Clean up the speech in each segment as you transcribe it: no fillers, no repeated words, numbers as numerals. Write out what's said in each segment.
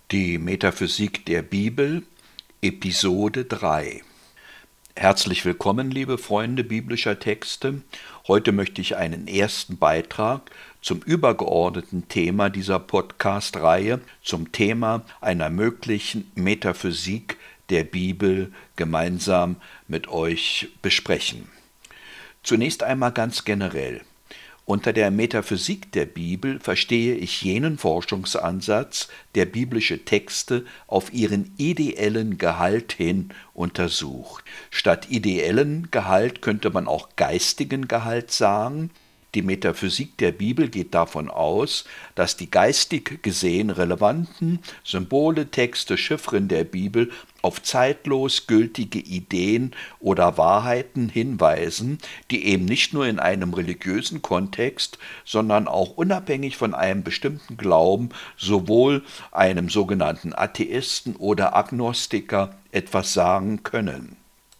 Die Metaphysik der Bibel, Episode 3. Herzlich willkommen, liebe Freunde biblischer Texte. Heute möchte ich einen ersten Beitrag zum übergeordneten Thema dieser Podcast-Reihe, zum Thema einer möglichen Metaphysik der Bibel gemeinsam mit euch besprechen. Zunächst einmal ganz generell. Unter der Metaphysik der Bibel verstehe ich jenen Forschungsansatz, der biblische Texte auf ihren ideellen Gehalt hin untersucht. Statt ideellen Gehalt könnte man auch geistigen Gehalt sagen. Die Metaphysik der Bibel geht davon aus, dass die geistig gesehen relevanten Symbole, Texte, Chiffren der Bibel auf zeitlos gültige Ideen oder Wahrheiten hinweisen, die eben nicht nur in einem religiösen Kontext, sondern auch unabhängig von einem bestimmten Glauben sowohl einem sogenannten Atheisten oder Agnostiker etwas sagen können.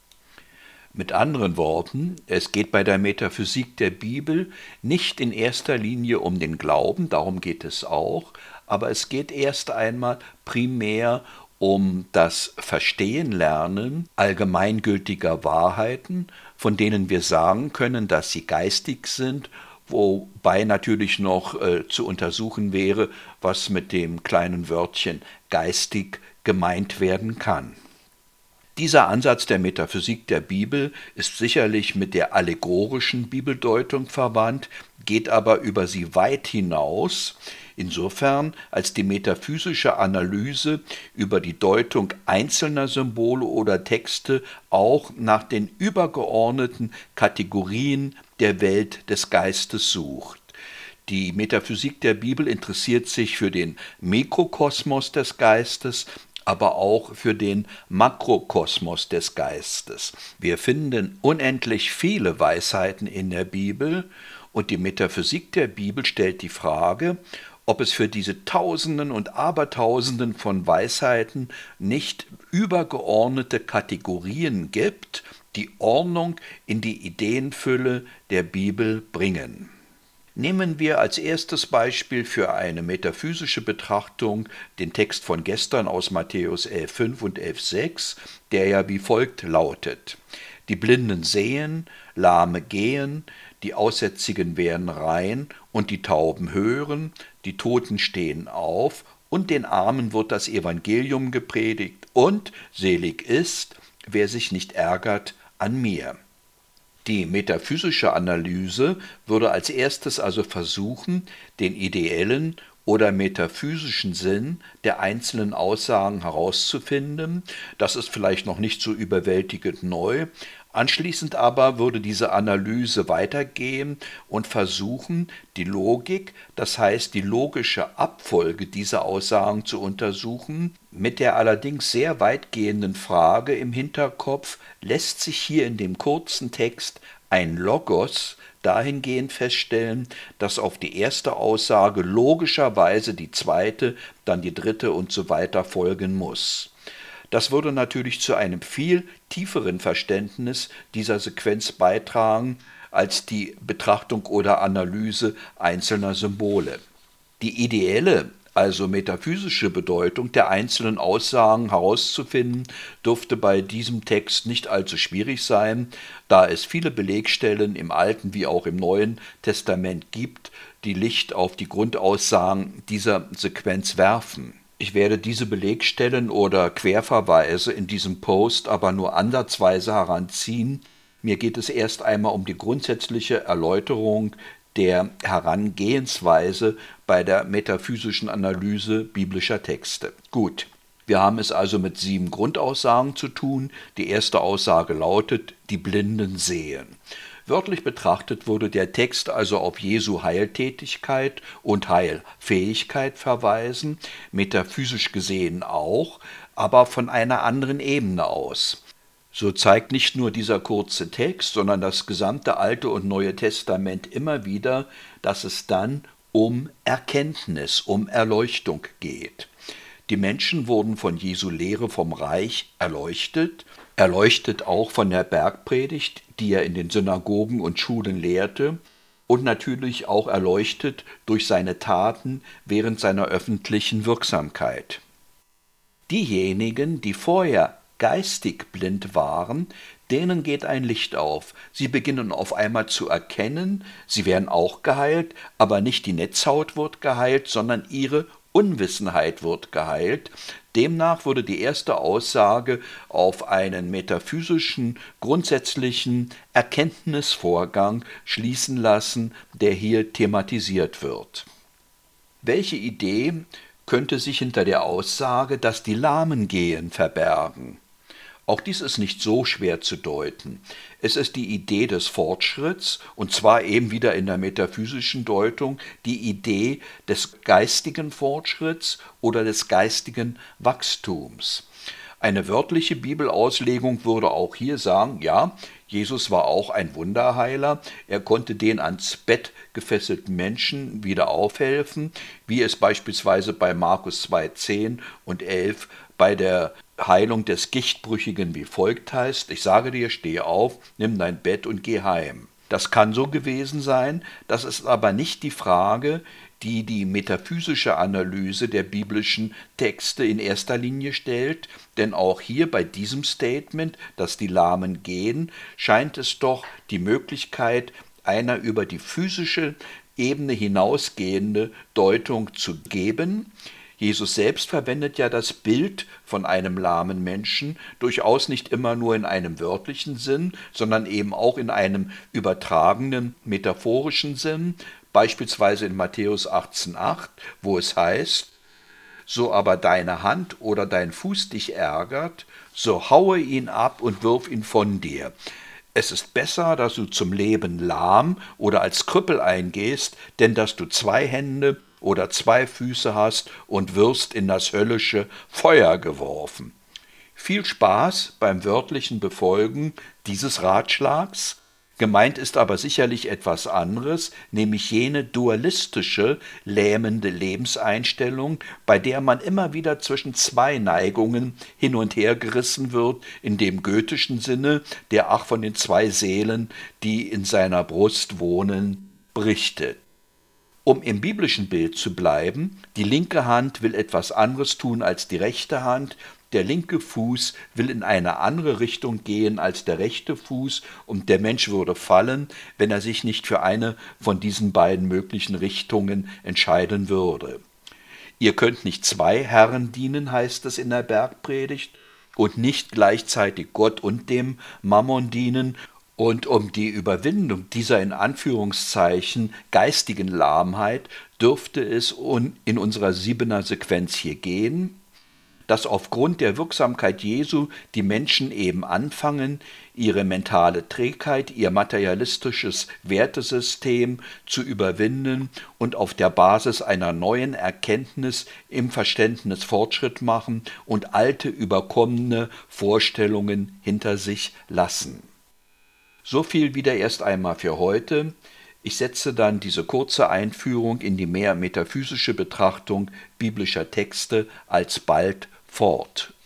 Mit anderen Worten, es geht bei der Metaphysik der Bibel nicht in erster Linie um den Glauben, darum geht es auch, aber es geht erst einmal primär um das Verstehen lernen allgemeingültiger Wahrheiten, von denen wir sagen können, dass sie geistig sind, wobei natürlich noch zu untersuchen wäre, was mit dem kleinen Wörtchen geistig gemeint werden kann. Dieser Ansatz der Metaphysik der Bibel ist sicherlich mit der allegorischen Bibeldeutung verwandt, geht aber über sie weit hinaus, insofern als die metaphysische Analyse über die Deutung einzelner Symbole oder Texte auch nach den übergeordneten Kategorien der Welt des Geistes sucht. Die Metaphysik der Bibel interessiert sich für den Mikrokosmos des Geistes, aber auch für den Makrokosmos des Geistes. Wir finden unendlich viele Weisheiten in der Bibel und die Metaphysik der Bibel stellt die Frage, ob es für diese Tausenden und Abertausenden von Weisheiten nicht übergeordnete Kategorien gibt, die Ordnung in die Ideenfülle der Bibel bringen. Nehmen wir als erstes Beispiel für eine metaphysische Betrachtung den Text von gestern aus Matthäus 11,5 und 11,6, der ja wie folgt lautet: Die Blinden sehen, Lahme gehen, die Aussätzigen werden rein und die Tauben hören, die Toten stehen auf und den Armen wird das Evangelium gepredigt und selig ist, wer sich nicht ärgert an mir. Die metaphysische Analyse würde als erstes also versuchen, den ideellen oder metaphysischen Sinn der einzelnen Aussagen herauszufinden. Das ist vielleicht noch nicht so überwältigend neu. Anschließend aber würde diese Analyse weitergehen und versuchen, die Logik, das heißt die logische Abfolge dieser Aussagen zu untersuchen, mit der allerdings sehr weitgehenden Frage im Hinterkopf: Lässt sich hier in dem kurzen Text ein Logos dahingehend feststellen, dass auf die erste Aussage logischerweise die zweite, dann die dritte und so weiter folgen muss. Das würde natürlich zu einem viel tieferen Verständnis dieser Sequenz beitragen als die Betrachtung oder Analyse einzelner Symbole. Die ideelle, also metaphysische Bedeutung der einzelnen Aussagen herauszufinden, dürfte bei diesem Text nicht allzu schwierig sein, da es viele Belegstellen im Alten wie auch im Neuen Testament gibt, die Licht auf die Grundaussagen dieser Sequenz werfen. Ich werde diese Belegstellen oder Querverweise in diesem Post aber nur ansatzweise heranziehen. Mir geht es erst einmal um die grundsätzliche Erläuterung der Herangehensweise bei der metaphysischen Analyse biblischer Texte. Gut, wir haben es also mit 7 Grundaussagen zu tun. Die erste Aussage lautet: Die Blinden sehen. Wörtlich betrachtet würde der Text also auf Jesu Heiltätigkeit und Heilfähigkeit verweisen, metaphysisch gesehen auch, aber von einer anderen Ebene aus. So zeigt nicht nur dieser kurze Text, sondern das gesamte Alte und Neue Testament immer wieder, dass es dann um Erkenntnis, um Erleuchtung geht. Die Menschen wurden von Jesu Lehre vom Reich erleuchtet auch von der Bergpredigt, die er in den Synagogen und Schulen lehrte, und natürlich auch erleuchtet durch seine Taten während seiner öffentlichen Wirksamkeit. Diejenigen, die vorher geistig blind waren, denen geht ein Licht auf. Sie beginnen auf einmal zu erkennen, sie werden auch geheilt, aber nicht die Netzhaut wird geheilt, sondern ihre Unwissenheit wird geheilt. Demnach würde die erste Aussage auf einen metaphysischen, grundsätzlichen Erkenntnisvorgang schließen lassen, der hier thematisiert wird. Welche Idee könnte sich hinter der Aussage, dass die Lahmen gehen, verbergen? Auch dies ist nicht so schwer zu deuten. Es ist die Idee des Fortschritts, und zwar eben wieder in der metaphysischen Deutung, die Idee des geistigen Fortschritts oder des geistigen Wachstums. Eine wörtliche Bibelauslegung würde auch hier sagen, ja, Jesus war auch ein Wunderheiler, er konnte den ans Bett gefesselten Menschen wieder aufhelfen, wie es beispielsweise bei Markus 2,10 und 11 bei der Heilung des Gichtbrüchigen wie folgt heißt: Ich sage dir, steh auf, nimm dein Bett und geh heim. Das kann so gewesen sein, das ist aber nicht die Frage, die die metaphysische Analyse der biblischen Texte in erster Linie stellt, denn auch hier bei diesem Statement, dass die Lahmen gehen, scheint es doch die Möglichkeit einer über die physische Ebene hinausgehende Deutung zu geben. Jesus selbst verwendet ja das Bild von einem lahmen Menschen durchaus nicht immer nur in einem wörtlichen Sinn, sondern eben auch in einem übertragenen, metaphorischen Sinn, beispielsweise in Matthäus 18,8, wo es heißt: So aber deine Hand oder dein Fuß dich ärgert, so haue ihn ab und wirf ihn von dir. Es ist besser, dass du zum Leben lahm oder als Krüppel eingehst, denn dass du 2 Hände oder 2 Füße hast und wirst in das höllische Feuer geworfen. Viel Spaß beim wörtlichen Befolgen dieses Ratschlags. Gemeint ist aber sicherlich etwas anderes, nämlich jene dualistische, lähmende Lebenseinstellung, bei der man immer wieder zwischen 2 Neigungen hin und her gerissen wird, in dem goethischen Sinne, der von den 2 Seelen, die in seiner Brust wohnen, berichtet. Um im biblischen Bild zu bleiben, die linke Hand will etwas anderes tun als die rechte Hand, der linke Fuß will in eine andere Richtung gehen als der rechte Fuß und der Mensch würde fallen, wenn er sich nicht für eine von diesen beiden möglichen Richtungen entscheiden würde. Ihr könnt nicht 2 Herren dienen, heißt es in der Bergpredigt, und nicht gleichzeitig Gott und dem Mammon dienen. Und um die Überwindung dieser in Anführungszeichen geistigen Lahmheit dürfte es in unserer 7er Sequenz hier gehen, dass aufgrund der Wirksamkeit Jesu die Menschen eben anfangen, ihre mentale Trägheit, ihr materialistisches Wertesystem zu überwinden und auf der Basis einer neuen Erkenntnis im Verständnis Fortschritt machen und alte, überkommene Vorstellungen hinter sich lassen. So viel wieder erst einmal für heute. Ich setze dann diese kurze Einführung in die mehr metaphysische Betrachtung biblischer Texte alsbald fort.